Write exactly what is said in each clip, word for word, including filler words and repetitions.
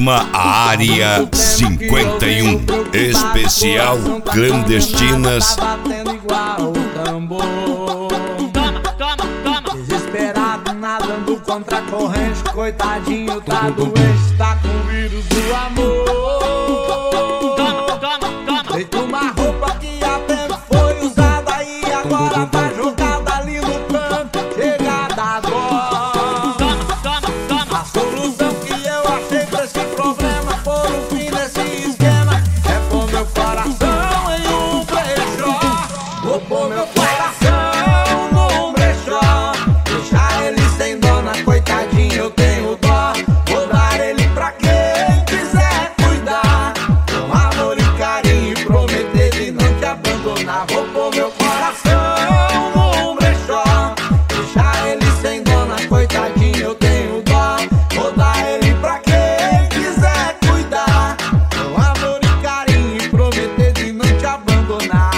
Programa Área cinquenta e um, especial clandestinas. Batendo igual o tambor. Toma, toma, toma. Desesperado, nadando contra a corrente. Coitadinho, tá doente, tá com o vírus do amor. Toma, toma, toma. Feito uma roupa que há tempo foi usada e agora tá jogada ali no canto. Chega da dó. Toma, toma, toma. A solução que eu achei pra esse problema, por um fim nesse esquema, é pôr meu coração em um brechó. Vou pôr meu coração num brechó. Deixar ele sem dona, coitadinho, eu tenho dó. Vou dar ele pra quem quiser cuidar, com amor e carinho, e prometer de não te abandonar. Vou pôr meu coração num brechó. Deixar ele sem dona, coitadinho, eu tenho dó. Vou dar ele pra quem quiser cuidar, com amor e carinho, e prometer de não te abandonar.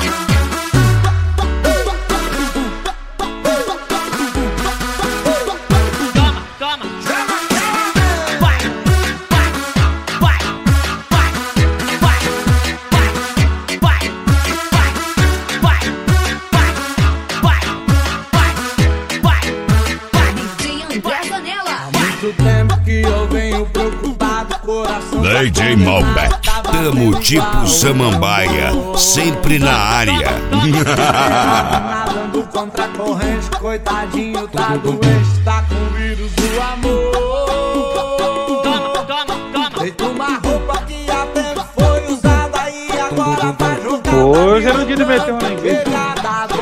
Toma, toma. Vai, vai, vai, vai, vai, vai, vai, vai, vai, vai, vai, vai, vai. D J André Zanella. Há muito tempo que eu venho preocupado, coração. D J Malbec, tamo tipo Samambaia, sempre na área. Nadando contra a corrente, coitadinho, tá doente, tá com o vírus do amor. Toma, toma, toma. Feito uma roupa que há tempo foi usada e agora tá jogada. Hoje é no dia do meter um ninguém. Chega da dó.